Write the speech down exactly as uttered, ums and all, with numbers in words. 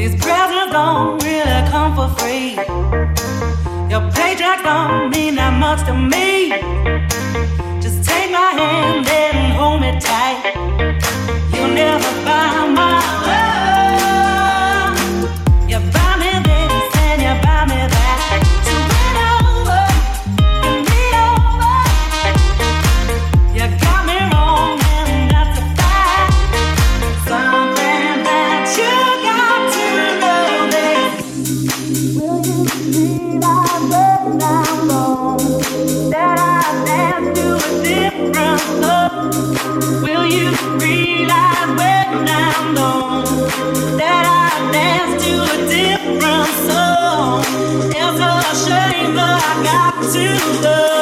These presents don't really come for free. Your paycheck don't mean that much to me. Just take my hand and hold me tight. You'll never buy my love. You buy me this and you buy me that. So win over, give me over. You got me wrong and that's a fact. Something that you got to know is, will you realize when I'm wrong that I dance to a different love? Will you realize when I'm gone that I dance to a different song? It's a shame that I got to love.